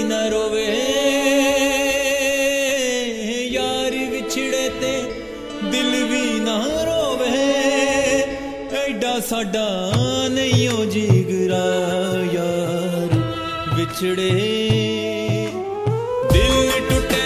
ना रोवे यार विछड़े ते दिल भी ना रोवे एडा साडा नहीं ओ जिगरा यार विछड़े दिल टूटे